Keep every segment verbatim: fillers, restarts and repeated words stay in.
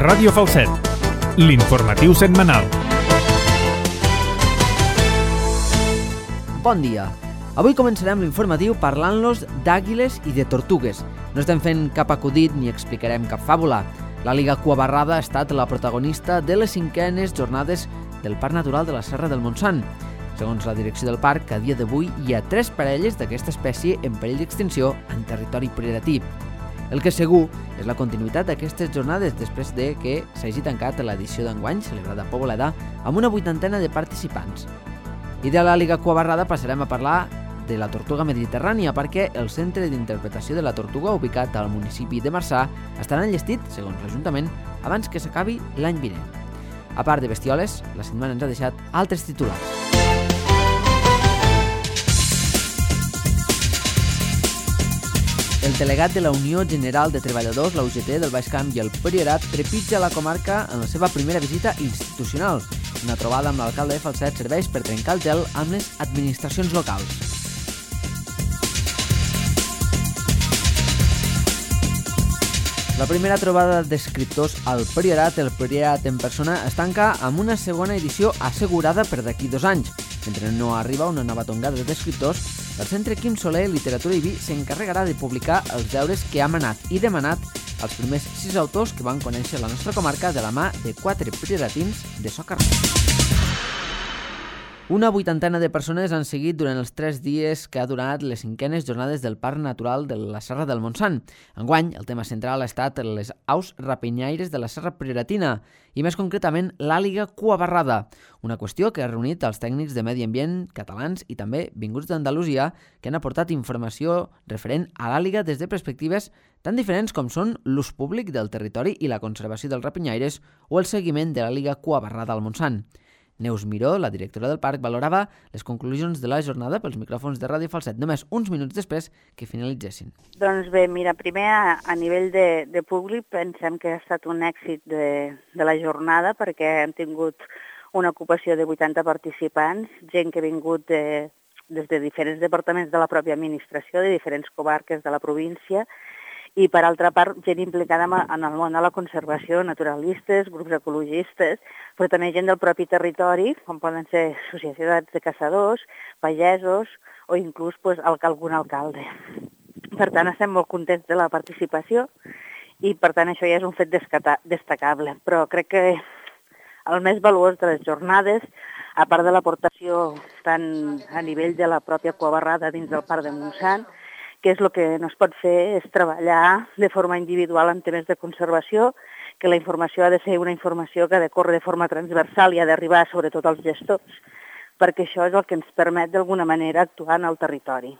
Ràdio Falset, l'informatiu setmanal. Bon dia. Avui començarem l'informatiu parlant-los d'àguiles i de tortugues. No estem fent cap acudit ni explicarem cap fàbula. L'àliga cuabarrada ha estat la protagonista de les cinquenes jornades del Parc Natural de la Serra del Montsant. Segons la direcció del parc, a dia d'avui hi ha tres parelles d'aquesta espècie en perill d'extinció en territori prioratiu. El que és segur és la continuïtat d'aquestes jornades després de que s'hagi tancat l'edició d'enguany, celebrada a Poboleda, amb una vuitantena de participants. I de l'àliga cuabarrada passarem a parlar de la tortuga mediterrània, perquè el Centre d'Interpretació de la Tortuga, ubicat al municipi de Marçà, estarà enllestit, segons l'Ajuntament, abans que s'acabi l'any vinent. A part de bestioles, la setmana ens ha deixat altres titulars. El delegat de la Unió General de Treballadors, la U G T, del Baix Camp i el Priorat trepitja la comarca en la seva primera visita institucional. Una trobada amb l'alcalde de Falset serveix per trencar el gel amb les administracions locals. La primera trobada d'escriptors al Priorat, el Priorat en persona, es tanca amb una segona edició assegurada per d'aquí dos anys. Mentre no arriba una nova tongada d'escriptors, el Centre Quim Soler Literatura i Vi s'encarregarà de publicar els deures que ha manat i demanat als primers sis autors que van conèixer la nostra comarca de la mà de quatre prioratins de so carrer. Una vuitantena de persones han seguit durant els tres dies que ha durat les cinquenes jornades del Parc Natural de la Serra del Montsant. Enguany, el tema central ha estat les aus rapinyaires de la Serra Prioratina i més concretament l'àliga cuabarrada, una qüestió que ha reunit els tècnics de medi ambient catalans i també vinguts d'Andalusia que han aportat informació referent a l'àliga des de perspectives tan diferents com són l'ús públic del territori i la conservació dels rapinyaires o el seguiment de l'àliga cuabarrada al Montsant. Neus Miró, la directora del parc, valorava les conclusions de la jornada pels micròfons de Ràdio Falset, només uns minuts després que finalitzessin. Doncs bé, mira, primer a, a nivell de, de públic pensem que ha estat un èxit de, de la jornada perquè hem tingut una ocupació de vuitanta participants, gent que ha vingut de, des de diferents departaments de la pròpia administració, de diferents comarques de la província, i per altra part gent implicada en el món de la conservació, naturalistes, grups ecologistes, però també gent del propi territori, com poden ser societats de caçadors, pagesos o inclús pues, algun alcalde. Per tant, estem molt contents de la participació i per tant això ja és un fet destacable. Però crec que el més valuós de les jornades, a part de l'aportació tant a nivell de la pròpia cuabarrada dins del Parc de Montsant, que és el que no es pot fer és treballar de forma individual en temes de conservació, que la informació ha de ser una informació que ha de córrer de forma transversal i ha d'arribar sobretot als gestors, perquè això és el que ens permet d'alguna manera actuar en el territori.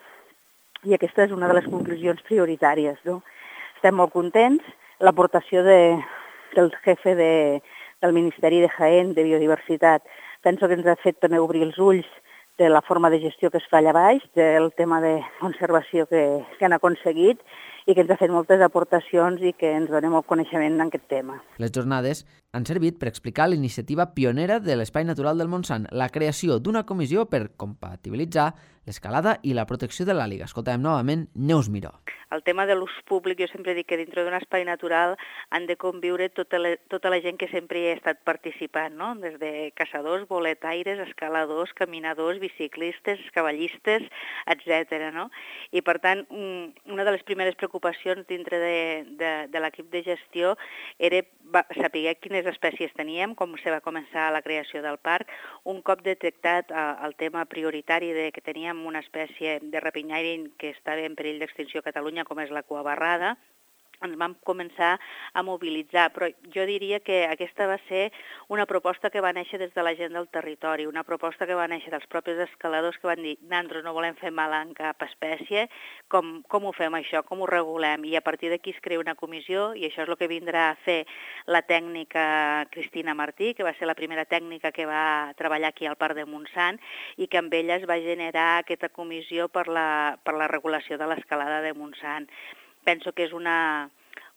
I aquesta és una de les conclusions prioritàries. No? Estem molt contents. L'aportació de, del jefe de, del Ministeri de Jaén de Biodiversitat penso que ens ha fet també obrir els ulls de la forma de gestió que es fa allà baix, del tema de conservació que, que han aconseguit i que ens ha fet moltes aportacions i que ens dona molt coneixement en aquest tema. Les jornades han servit per explicar l'iniciativa pionera de l'Espai Natural del Montsant, la creació d'una comissió per compatibilitzar l'escalada i la protecció de l'àliga. Escoltem novament Neus Miró. El tema de l'ús públic, jo sempre dic que dintre d'un espai natural han de conviure tota la, tota la gent que sempre hi ha estat participant, no? Des de caçadors, boletaires, escaladors, caminadors, biciclistes, cavallistes, etcètera. No? I per tant, una de les primeres preocupacions dintre de, de, de l'equip de gestió era saber quines espècies teníem, com se va començar la creació del parc. Un cop detectat el tema prioritari de que teníem una espècie de rapinyaire que estava en perill d'extinció a Catalunya, com és la cuabarrada, ens vam començar a mobilitzar, però jo diria que aquesta va ser una proposta que va néixer des de la gent del territori, una proposta que va néixer dels propis escaladors que van dir nosaltres no volem fer mal en cap espècie, com, com ho fem això, com ho regulem? I a partir d'aquí es crea una comissió i això és el que vindrà a fer la tècnica Cristina Martí, que va ser la primera tècnica que va treballar aquí al Parc de Montsant i que amb ella es va generar aquesta comissió per la, per la regulació de l'escalada de Montsant. Penso que és una,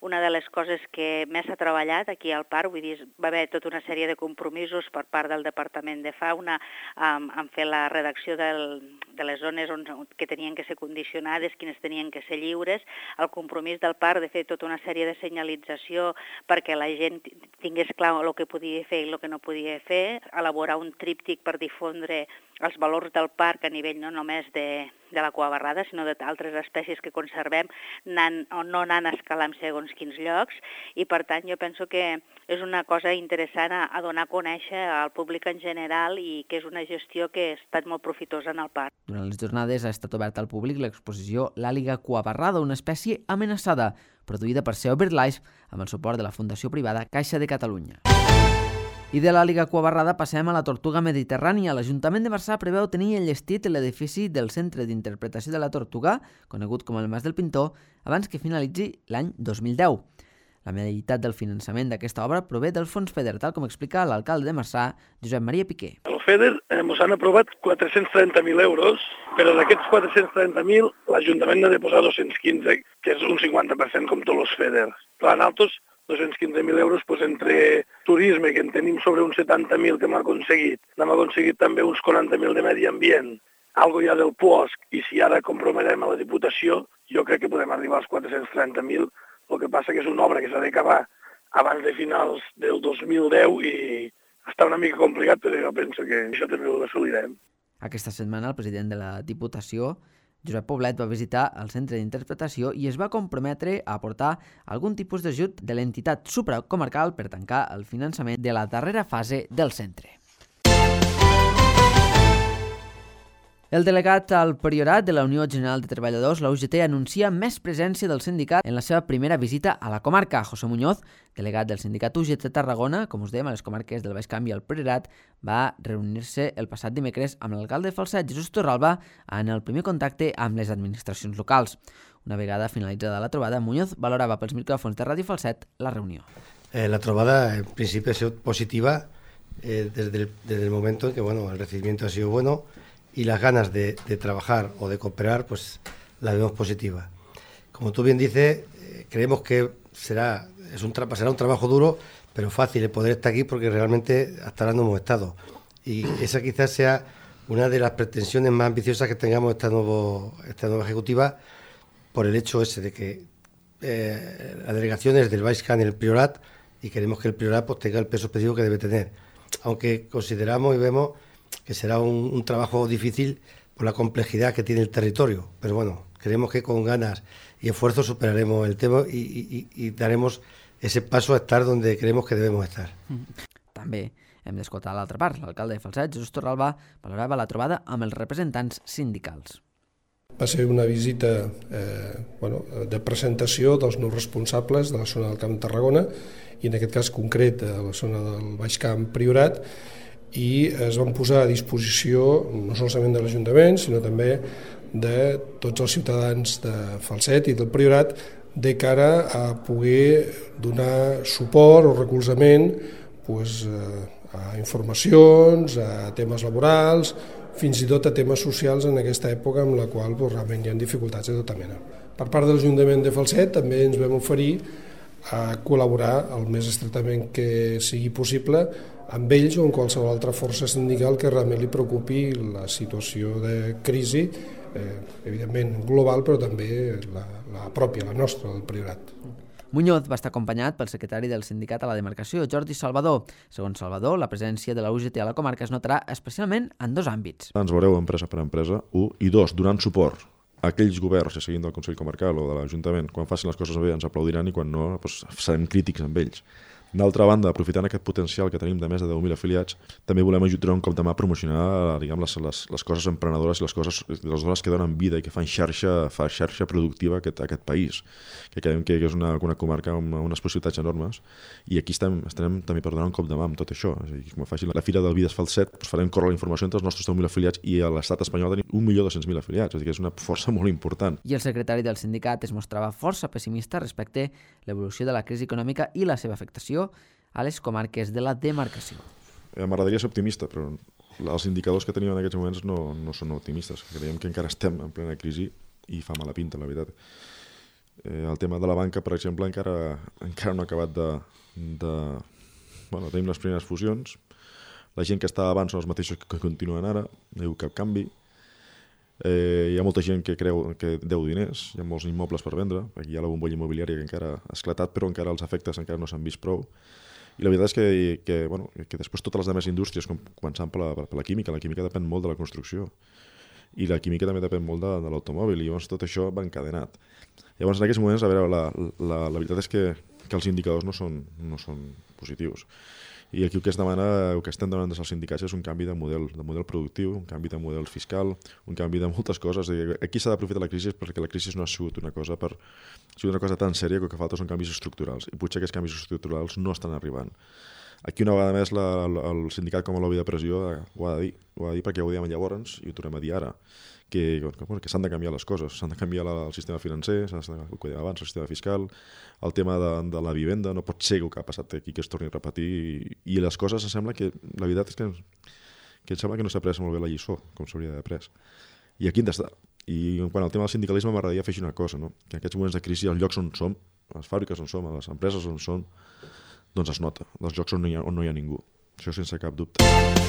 una de les coses que més s'ha treballat aquí al parc, vull dir, va haver tota una sèrie de compromisos per part del Departament de Fauna um, en fer la redacció del, de les zones on, que tenien que ser condicionades, quines tenien que ser lliures, el compromís del parc de fer tota una sèrie de senyalització perquè la gent tingués clar el que podia fer i el que no podia fer, elaborar un tríptic per difondre els valors del parc a nivell no només de, de la cuabarrada, sinó d'altres espècies que conservem anant, o no anant escalant segons quins llocs, i per tant jo penso que és una cosa interessant a, a donar a conèixer al públic en general i que és una gestió que ha estat molt profitosa en el parc. Durant les jornades ha estat oberta al públic l'exposició L'àliga cuabarrada, una espècie amenaçada, produïda per Seo BirdLife amb el suport de la Fundació Privada Caixa de Catalunya. I de l'àliga cuabarrada passem a la tortuga mediterrània. L'Ajuntament de Marçà preveu tenir enllestit l'edifici del Centre d'Interpretació de la Tortuga, conegut com el Mas del Pintor, abans que finalitzi l'any dos mil deu. La meitat del finançament d'aquesta obra prové del Fons FEDER, tal com explica l'alcalde de Marçà, Josep Maria Piqué. El FEDER eh, ens han aprovat quatre-cents trenta mil euros, però d'aquests quatre-cents trenta mil l'Ajuntament n'ha de posar dos-cents quinze, que és un cinquanta per cent com tots els FEDER. Clar, nosaltres dos-cents quinze mil euros, doncs, entre turisme, que en tenim sobre uns setanta mil que hem aconseguit, n'hem aconseguit també uns quaranta mil de medi ambient, algo ja del P O S C, i si ara comprometem a la Diputació, jo crec que podem arribar als quatre-cents trenta mil, el que passa que és una obra que s'ha d'acabar abans de finals del dos mil deu i està una mica complicat, però jo penso que això també ho assolirem. Aquesta setmana el president de la Diputació, Josep Poblet, va visitar el centre d'interpretació i es va comprometre a aportar algun tipus d'ajut de l'entitat supracomarcal per tancar el finançament de la darrera fase del centre. El delegat al Priorat de la Unió General de Treballadors, la U G T, anuncia més presència del sindicat en la seva primera visita a la comarca. José Muñoz, delegat del sindicat U G T Tarragona, com us dèiem, a les comarques del Baix Camp i el Priorat, va reunir-se el passat dimecres amb l'alcalde de Falset, Jesús Torralba, en el primer contacte amb les administracions locals. Una vegada finalitzada la trobada, Muñoz valorava pels micròfons de Ràdio Falset la reunió. Eh, la trobada, en principio, ha sido positiva eh, desde, el, desde el momento en que bueno, el recibimiento ha sido bueno, y las ganas de, de trabajar o de cooperar, pues la vemos positiva. Como tú bien dices, eh, creemos que será, es un tra- será un trabajo duro, pero fácil el poder estar aquí porque realmente hasta ahora no hemos estado. Y esa quizás sea una de las pretensiones más ambiciosas que tengamos esta, nuevo, esta nueva ejecutiva, por el hecho ese de que eh, la delegación es del Baix Camp y el Priorat, y queremos que el Priorat pues, tenga el peso específico que debe tener. Aunque consideramos y vemos que será un, un trabajo difícil por la complejidad que tiene el territorio, pero bueno, creemos que con ganas y esfuerzo superaremos el tema y, y, y daremos ese paso a estar donde creemos que debemos estar. També hem d'escoltar l'altra part. L'alcalde de Falset, Jesús Torralba, valorava la trobada amb els representants sindicals. Va ser una visita eh, bueno, de presentació dels nous responsables de la zona del Camp de Tarragona i en aquest cas concret a la zona del Baix Camp Priorat, i es van posar a disposició no solament de l'Ajuntament sinó també de tots els ciutadans de Falset i del Priorat de cara a poder donar suport o recolzament pues, a informacions, a temes laborals, fins i tot a temes socials en aquesta època en la qual pues, realment hi ha dificultats de tota mena. Per part de l'Ajuntament de Falset també ens vam oferir a col·laborar el més estretament que sigui possible amb ells o amb qualsevol altra força sindical que realment li preocupi la situació de crisi, eh, evidentment global, però també la, la pròpia, la nostra, del Priorat. Muñoz va estar acompanyat pel secretari del sindicat a la demarcació, Jordi Salvador. Segons Salvador, la presència de la U G T a la comarca es notarà especialment en dos àmbits. Ens veureu empresa per empresa, un, i dos, donant suport a aquells governs, ja siguin del Consell Comarcal o de l'Ajuntament, quan facin les coses bé ens aplaudiran i quan no doncs, serem crítics amb ells. D'altra banda, aprofitant aquest potencial que tenim de més de deu mil afiliats, també volem ajudar un cop de mà a promocionar diguem, les, les, les coses emprenedores i les coses les dones que donen vida i que fan xarxa, fa xarxa productiva a aquest, a aquest país, que creiem que és una, una comarca amb unes possibilitats enormes i aquí estem, estem també per donar un cop de mà amb tot això. És a dir, com faci la Fira del Vides Falset, doncs farem córrer la informació entre els nostres deu mil afiliats i a l'estat espanyol tenim un milió dos-cents mil afiliats, és a dir, que és una força molt important. I el secretari del sindicat es mostrava força pessimista respecte a l'evolució de la crisi econòmica i la seva afectació a les comarques de la demarcació. M'agradaria ser optimista, però els indicadors que tenim en aquests moments no, no són optimistes. Creiem que encara estem en plena crisi i fa mala pinta, la veritat. Eh, el tema de la banca, per exemple, encara, encara no ha acabat de... de... Bueno, tenim les primeres fusions. La gent que estava abans són els mateixos que continuen ara, no hi ha cap canvi. Eh, hi ha molta gent que creu que deu diners, hi ha molts immobles per vendre, aquí hi ha la bombolla immobiliària que encara ha esclatat, però encara els efectes encara no s'han vist prou. I la veritat és que, que, bueno, que després totes les altres indústries, com començant per la, per la química, la química depèn molt de la construcció, i la química també depèn molt de, de l'automòbil, i llavors tot això va encadenat. Llavors en aquests moments, a veure, la, la, la veritat és que, que els indicadors no són, no són positius. I aquí el que es demana, el que estem demanant des dels sindicats és un canvi de model, de model productiu, un canvi de model fiscal, un canvi de moltes coses. Aquí s'ha d'aprofitar la crisi perquè la crisi no ha sigut una cosa per, ha sigut una cosa tan sèria que el que falta són canvis estructurals, i potser aquests canvis estructurals no estan arribant. Aquí una vegada més la, el sindicat com a lobby de pressió ho ha de dir, ho ha de dir perquè ho diem llavors i ho tornem a dir ara, que, que, bueno, que s'han de canviar les coses, s'han de canviar la, el sistema financer, s'han de, el que dèiem abans, el sistema fiscal, el tema de, de la vivenda, no pot ser el que ha passat aquí que es torni a repetir, i, i les coses sembla que, la veritat és que, que em sembla que no s'ha pres molt bé la lliçó, com s'hauria d'haver pres. I aquí hem d'estar. I quan al tema del sindicalisme m'agradaria afegir una cosa, no? Que en aquests moments de crisi, els llocs on som, les fàbriques on som, les empreses on som, doncs es nota, els llocs on no hi ha, on no hi ha ningú. Això sense cap dubte.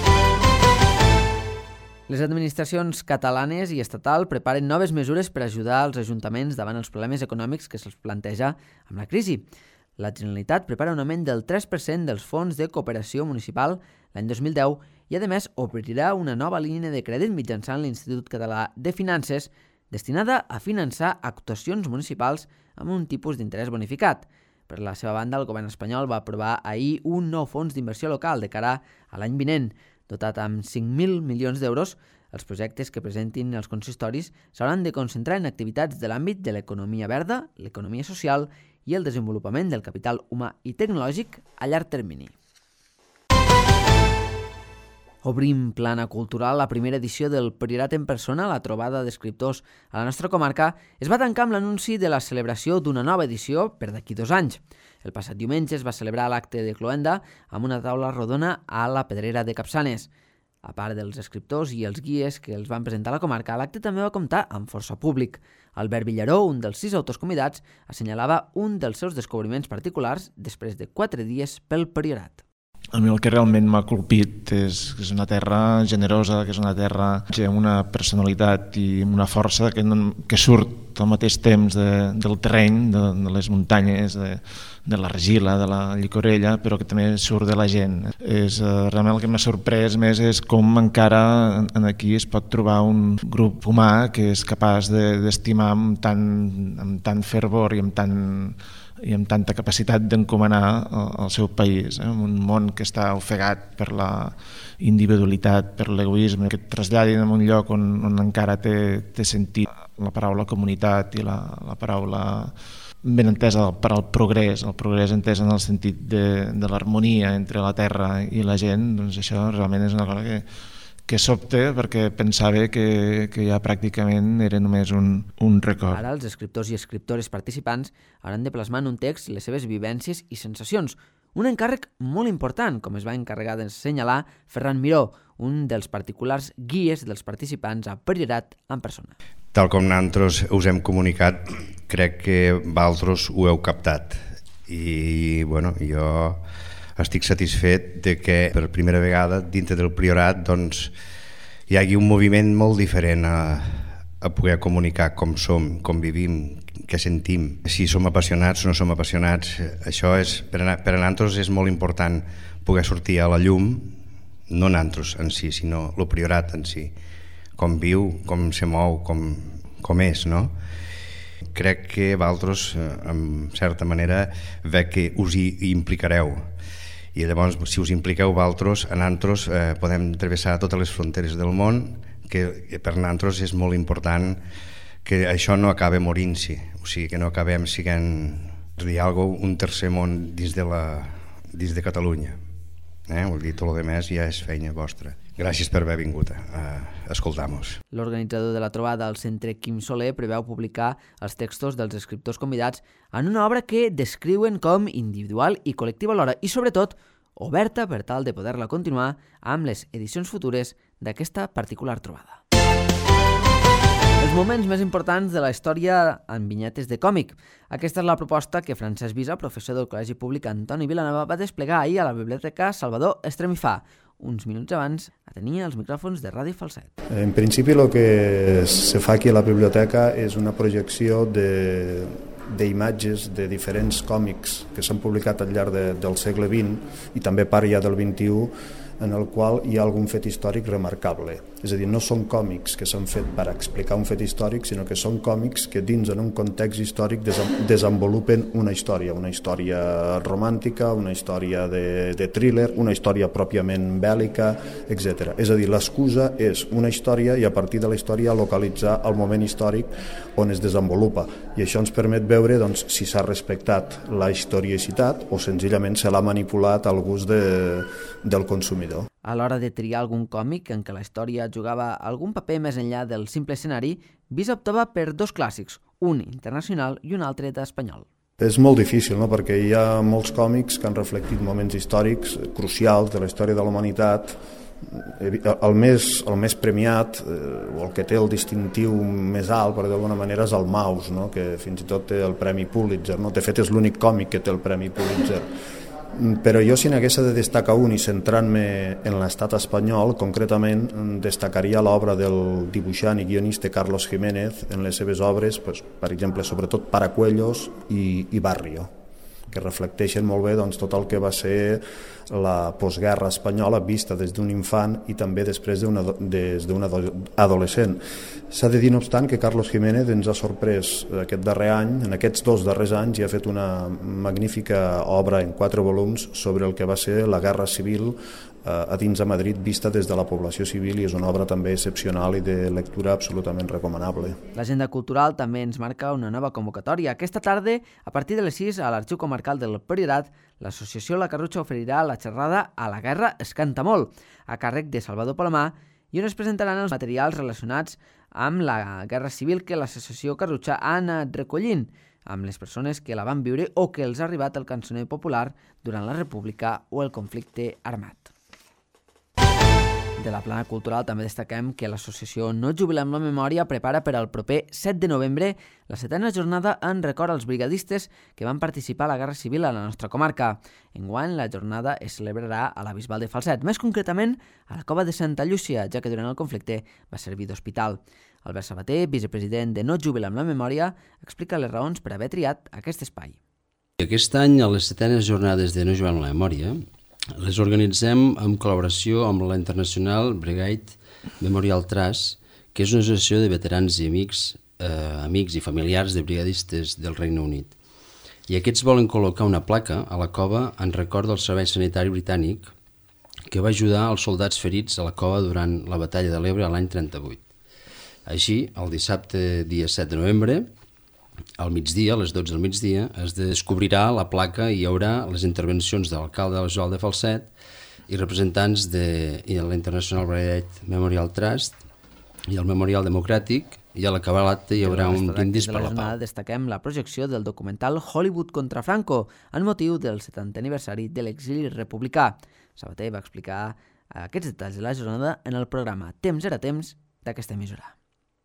Les administracions catalanes i estatal preparen noves mesures per ajudar els ajuntaments davant els problemes econòmics que se'ls planteja amb la crisi. La Generalitat prepara un augment del tres per cent dels fons de cooperació municipal l'any dos mil deu i, a més, obrirà una nova línia de crèdit mitjançant l'Institut Català de Finances destinada a finançar actuacions municipals amb un tipus d'interès bonificat. Per la seva banda, el govern espanyol va aprovar ahir un nou fons d'inversió local de cara a l'any vinent. Dotat amb cinc mil milions d'euros, els projectes que presentin els consistoris s'hauran de concentrar en activitats de l'àmbit de l'economia verda, l'economia social i el desenvolupament del capital humà i tecnològic a llarg termini. Obrim plana cultural. La primera edició del Priorat en persona, la trobada d'escriptors a la nostra comarca, es va tancar amb l'anunci de la celebració d'una nova edició per d'aquí dos anys. El passat diumenge es va celebrar l'acte de cloenda amb una taula rodona a la Pedrera de Capçanes. A part dels escriptors i els guies que els van presentar a la comarca, l'acte també va comptar amb força públic. Albert Villaró, un dels sis autors convidats, assenyalava un dels seus descobriments particulars després de quatre dies pel Priorat. A mi el que realment m'ha colpit és que és una terra generosa, que és una terra amb una personalitat i una força que, no, que surt al mateix temps de, del terreny, de, de les muntanyes, de, de l'argila, de la llicorella, però que també surt de la gent. És, eh, realment el que m'ha sorprès més és com encara en aquí es pot trobar un grup humà que és capaç d'estimar de, amb, tant, amb tant fervor i amb tant i amb tanta capacitat d'encomanar el seu país, eh? Un món que està ofegat per la individualitat, per l'egoisme, que et traslladin en un lloc on, on encara té, té sentit la paraula comunitat i la, la paraula ben entesa per al progrés, el progrés entès en el sentit de, de l'harmonia entre la terra i la gent, doncs això realment és una cosa que que sobte perquè pensava que, que ja pràcticament era només un, un record. Ara els escriptors i escriptores participants hauran de plasmar en un text les seves vivències i sensacions. Un encàrrec molt important, com es va encarregar d'assenyalar Ferran Miró, un dels particulars guies dels participants a Priorat en persona. Tal com nosaltres us hem comunicat, crec que vosaltres ho heu captat. I bueno, jo estic satisfet de que per primera vegada dintre del Priorat doncs, hi hagi un moviment molt diferent a, a poder comunicar com som, com vivim, què sentim. Si som apassionats o no som apassionats, això és, per a, per a nosaltres és molt important poder sortir a la llum, no nosaltres en si, sinó el Priorat en si, com viu, com se mou, com, com és, no? Crec que vosaltres, en certa manera, veig que us hi implicareu. I llavors, si us impliqueu vosaltres, a nosaltres eh, podem travessar totes les fronteres del món, que per nosaltres és molt important que això no acabi morint-s'hi, o sigui, que no acabem siguent un tercer món dins de, la, dins de Catalunya. Eh? Vull dir, tot el demés ja és feina vostra. Gràcies per haver vingut a escoltar-nos. L'organitzador de la trobada al Centre Quim Soler preveu publicar els textos dels escriptors convidats en una obra que descriuen com individual i col·lectiva alhora i, sobretot, oberta per tal de poder-la continuar amb les edicions futures d'aquesta particular trobada. Els Els moments més importants de la història en vinyetes de còmic. Aquesta és la proposta que Francesc Visa, professor del Col·legi Públic Antoni Vilanova, va desplegar ahir a la Biblioteca Salvador Estremifà. Uns minuts abans atenia els micròfons de Ràdio Falset. En principi el que se fa aquí a la biblioteca és una projecció de d'imatges de diferents còmics que s'han publicat al llarg de, del segle vint i també part ja del vint-i-u, en el qual hi ha algun fet històric remarcable. És a dir, no són còmics que s'han fet per explicar un fet històric, sinó que són còmics que dins en un context històric desenvolupen una història, una història romàntica, una història de, de thriller, una història pròpiament bèl·lica, etcètera. És a dir, l'excusa és una història i a partir de la història localitzar el moment històric on es desenvolupa. I això ens permet veure doncs, si s'ha respectat la historicitat o senzillament se l'ha manipulat al gust de, del consumidor. A l'hora de triar algun còmic en què la història jugava algun paper més enllà del simple escenari, Visa optava per dos clàssics, un internacional i un altre d'espanyol. És molt difícil, no? Perquè hi ha molts còmics que han reflectit moments històrics crucials de la història de la humanitat. El més, el més premiat, eh, o el que té el distintiu més alt, per d'alguna manera, és el Maus, no? Que fins i tot té el Premi Pulitzer. No? De fet, és l'únic còmic que té el Premi Pulitzer. Però jo, si n'hagués de destacar un i centrant-me en l'estat espanyol, concretament destacaria l'obra del dibuixant i guionista Carlos Jiménez en les seves obres, pues, per exemple, sobretot Paracuellos i, i Barrio, que reflecteixen molt bé doncs, tot el que va ser la postguerra espanyola vista des d'un infant i també després des d'un adolescent. S'ha de dir, no obstant, que Carlos Jiménez ens ha sorprès aquest darrer any, en aquests dos darrers anys, i ha fet una magnífica obra en quatre volums sobre el que va ser la guerra civil a dins de Madrid vista des de la població civil, i és una obra també excepcional i de lectura absolutament recomanable. L'agenda cultural també ens marca una nova convocatòria. Aquesta tarda, a partir de les sis, a l'Arxiu Comarcal del Priorat, l'associació La Carrutxa oferirà la xerrada A la guerra es canta molt, a càrrec de Salvador Palomar, i on es presentaran els materials relacionats amb la guerra civil que l'associació Carrutxa ha anat recollint, amb les persones que la van viure o que els ha arribat el cançoner popular durant la República o el conflicte armat. De la plana cultural també destaquem que l'associació No Jubilem la Memòria prepara per al proper set de novembre la setena jornada en record als brigadistes que van participar a la Guerra Civil a la nostra comarca. Enguany, la jornada es celebrarà a la Bisbal de Falset, més concretament a la Cova de Santa Llúcia, ja que durant el conflicte va servir d'hospital. Albert Sabater, vicepresident de No Jubilem la Memòria, explica les raons per haver triat aquest espai. Aquest any, a les setenes jornades de No Jubilem la Memòria, les organitzem en col·laboració amb la International Brigade Memorial Trust, que és una associació de veterans i amics, eh, amics i familiars de brigadistes del Regne Unit. I aquests volen col·locar una placa a la cova en record del Servei Sanitari Britànic que va ajudar els soldats ferits a la cova durant la Batalla de l'Ebre l'any trenta-vuit. Així, el dissabte dia set de novembre, al migdia, a les dotze del migdia, es descobrirà la placa i hi haurà les intervencions de l'alcalde de la Bisbal de Falset i representants de, de l'International Brigade Memorial Trust i el Memorial Democràtic, i a l'acabar l'acte hi haurà un brindis per la pau. Destaquem la projecció del documental Hollywood contra Franco en motiu del setantè aniversari de l'exili republicà. Sabater va explicar aquests detalls de la jornada en el programa Temps era temps d'aquesta emissora.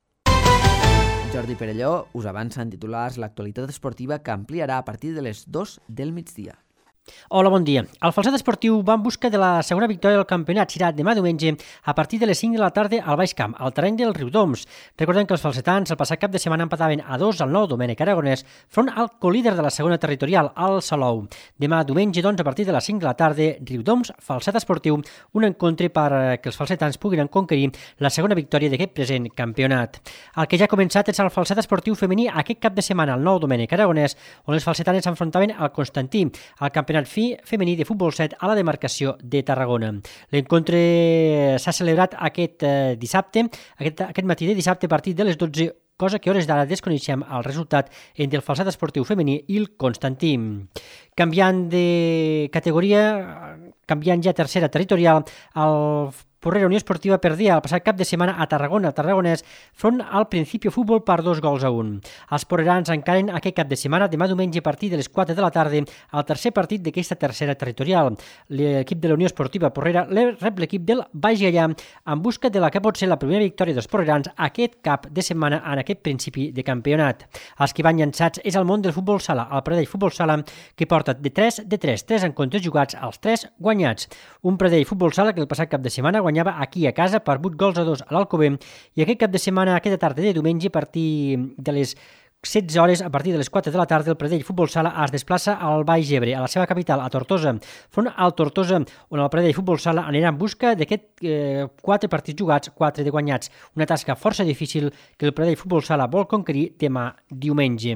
Jordi Perelló us avança en titulars l'actualitat esportiva que ampliarà a partir de les dues del migdia. Hola, bon dia. El Falset Esportiu va en busca de la segona victòria del campionat. Serà demà diumenge a partir de les cinc de la tarda al Baix Camp, al terreny del Riudoms. Recordem que els falsetans el passat cap de setmana empataven a dos al nou Domènec Aragonès front al colíder de la segona territorial, al Salou. Demà diumenge, doncs, a partir de les cinc de la tarda, Riudoms, Falset Esportiu, un encontre per que els falsetans puguin conquerir la segona victòria d'aquest present campionat. El que ja ha començat és el Falset Esportiu femení aquest cap de setmana al nou Domènec Aragonès, on les falsetanes s'enfrontaven al Constantí, al campionat fi femení de futbol set a la demarcació de Tarragona. L'encontre s'ha celebrat aquest eh, dissabte, aquest, aquest matí de dissabte a partir de les dotze, cosa que a hores d'ara desconeixem el resultat entre el Falset Esportiu femení i el Constantí. Canviant de categoria, canviant ja a tercera territorial, el Porrera Unió Esportiva perdia el passat cap de setmana a Tarragona, Tarragonès, front al Principio Futbol per dos gols a un. Els porrerans encaren aquest cap de setmana, demà diumenge a partir de les quatre de la tarda, el tercer partit d'aquesta tercera territorial. L'equip de la Unió Esportiva Porrera rep l'equip del Baix Gaià en busca de la que pot ser la primera victòria dels porrerans aquest cap de setmana en aquest principi de campionat. Els que van llançats és el món del futbol sala, el Pradell Futbol Sala, que porta de tres de tres, tres encontres jugats, als tres guanyats. Un Pradell Futbol Sala que el passat cap de setmana guanyava aquí a casa per vuit gols a dos a l'Alcobé i aquest cap de setmana, aquesta tarda de diumenge, a partir de les setze hores, a partir de les quatre de la tarda, el Pradell Futbol Sala es desplaça al Baix Ebre, a la seva capital, a Tortosa, front al Tortosa, on el Pradell Futbol Sala anirà en busca d'aquests eh, quatre partits jugats, quatre de guanyats. Una tasca força difícil que el Pradell Futbol Sala vol conquerir demà diumenge.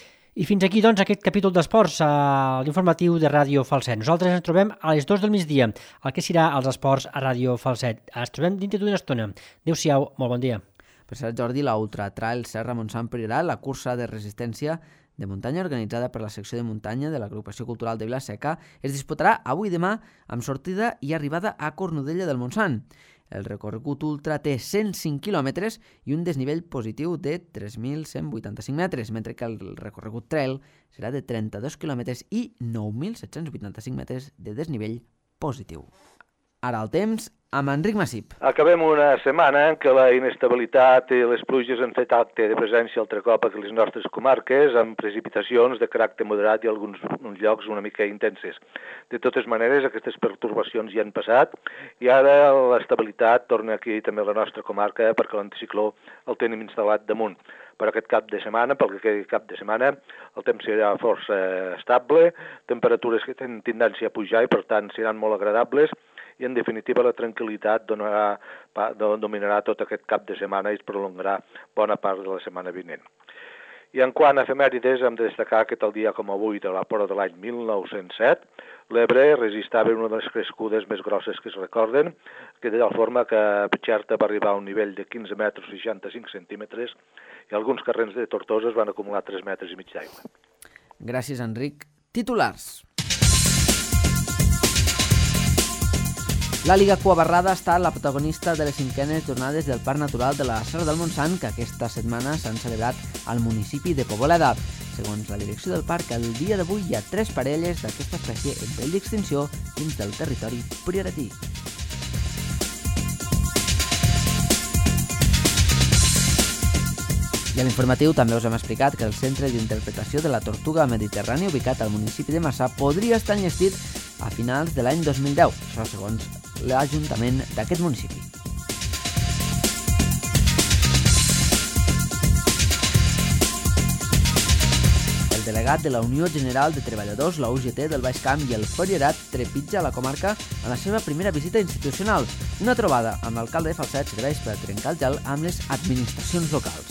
I fins aquí, doncs, aquest capítol d'esports a l'informatiu de Ràdio Falset. Nosaltres ens trobem a les dues del migdia, el que serà els esports a Ràdio Falset. Ens trobem dintre d'una estona. Adéu-siau, molt bon dia. Per cert, Jordi, la Ultra Trail Serra Montsant Priorat, la cursa de resistència de muntanya organitzada per la secció de muntanya de l'Agrupació Cultural de Vila-seca, es disputarà avui i demà amb sortida i arribada a Cornudella del Montsant. El recorregut ultra té cent cinc quilòmetres i un desnivell positiu de tres mil cent vuitanta-cinc metres, mentre que el recorregut trail serà de trenta-dos quilòmetres i nou mil set-cents vuitanta-cinc metres de desnivell positiu. Ara el temps amb Enric Massip. Acabem una setmana en què la inestabilitat i les pluges han fet acte de presència altre cop a les nostres comarques, amb precipitacions de caràcter moderat i alguns llocs una mica intenses. De totes maneres, aquestes pertorbacions ja han passat i ara l'estabilitat torna aquí també a la nostra comarca perquè l'anticicló el tenim instal·lat damunt. Per aquest cap de setmana, pel que quedi cap de setmana, el temps serà força estable, temperatures que tenen tendència a pujar i per tant seran molt agradables, i en definitiva la tranquil·litat donarà, dominarà tot aquest cap de setmana i es prolongarà bona part de la setmana vinent. I en quant a efemèrides, hem de destacar que tal dia com avui, de l'època de l'any mil nou-cents set, l'Ebre resistava una de les crescudes més grosses que es recorden, que de tal forma que Xerta va arribar a un nivell de quinze metres seixanta-cinc centímetres i alguns carrers de Tortosa es van acumular tres metres i mig d'aigua. Gràcies, Enric. Titulars. La Liga Cuabarrada ha estat la protagonista de les cinquenes jornades del Parc Natural de la Serra del Montsant, que aquesta setmana s'han celebrat al municipi de Poboleda. Segons la direcció del parc, el dia d'avui hi ha tres parelles d'aquesta espècie en perill d'extinció dins del territori prioratí. I a l'informatiu també us hem explicat que el Centre d'Interpretació de la Tortuga Mediterrània, ubicat al municipi de Massà, podria estar enllestit a finals de l'any dos mil deu, això segons l'Ajuntament d'aquest municipi. El delegat de la Unió General de Treballadors, la U G T del Baix Camp i el Priorat trepitja la comarca en la seva primera visita institucional. Una trobada amb l'alcalde de Falset serveix per trencar el gel amb les administracions locals.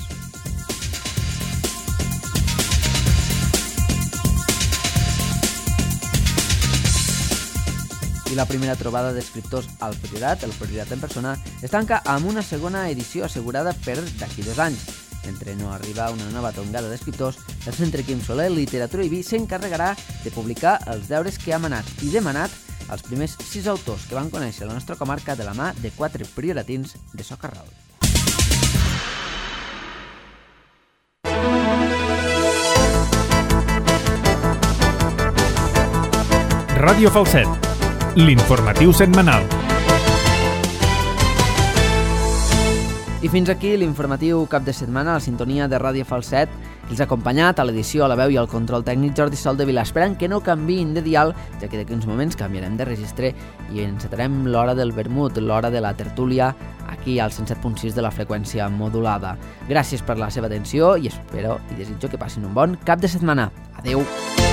I la primera trobada d'escriptors al Priorat, el Priorat en persona, es tanca amb una segona edició assegurada per d'aquí dos anys. Mentre no arriba una nova tongada d'escriptors, el Centre Quim Soler Literatura i Vi s'encarregarà de publicar els deures que ha manat i demanat als primers sis autors que van conèixer la nostra comarca de la mà de quatre prioratins de Socarral. Ràdio Falset, l'informatiu setmanal. I fins aquí l'informatiu cap de setmana a la sintonia de Ràdio Falset. Els ha acompanyat a l'edició, a la veu i al control tècnic Jordi Sol de Vila, esperant que no canviïn de dial, ja que d'aquí uns moments canviarem de registre i encetarem l'hora del vermut, l'hora de la tertúlia, aquí al cent set punt sis de la freqüència modulada. Gràcies per la seva atenció i espero i desitjo que passin un bon cap de setmana. Adeu!